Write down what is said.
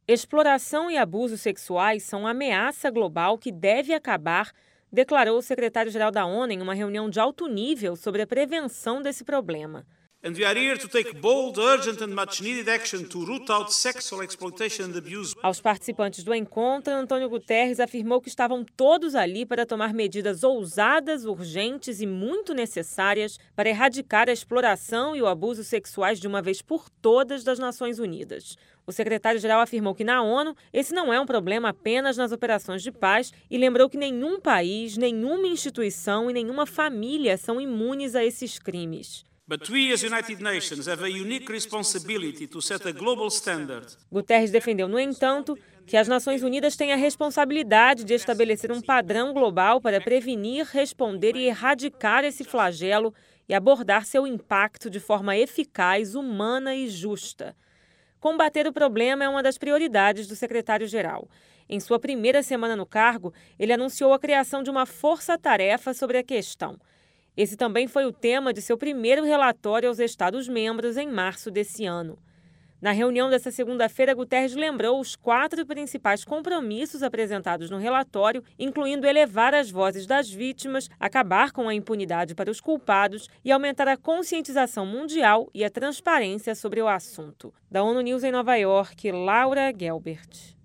Exploração e abusos sexuais são uma ameaça global que deve acabar, declarou o secretário-geral da ONU em uma reunião de alto nível sobre a prevenção desse problema. And we are here to take bold, urgent and much needed action to root out sexual exploitation and abuse. Aos participantes do encontro, Antônio Guterres afirmou que estavam todos ali para tomar medidas ousadas, urgentes e muito necessárias para erradicar a exploração e o abuso sexuais de uma vez por todas das Nações Unidas. O secretário-geral afirmou que na ONU esse não é um problema apenas nas operações de paz e lembrou que nenhum país, nenhuma instituição e nenhuma família são imunes a esses crimes. But we as United Nations have a unique responsibility to set a global standard. Guterres defendeu, no entanto, que as Nações Unidas têm a responsabilidade de estabelecer um padrão global para prevenir, responder e erradicar esse flagelo e abordar seu impacto de forma eficaz, humana e justa. Combater o problema é uma das prioridades do secretário-geral. Em sua primeira semana no cargo, ele anunciou a criação de uma força-tarefa sobre a questão. Esse também foi o tema de seu primeiro relatório aos Estados-membros em março desse ano. Na reunião desta segunda-feira, Guterres lembrou os 4 principais compromissos apresentados no relatório, incluindo elevar as vozes das vítimas, acabar com a impunidade para os culpados e aumentar a conscientização mundial e a transparência sobre o assunto. Da ONU News em Nova York, Laura Gelbert.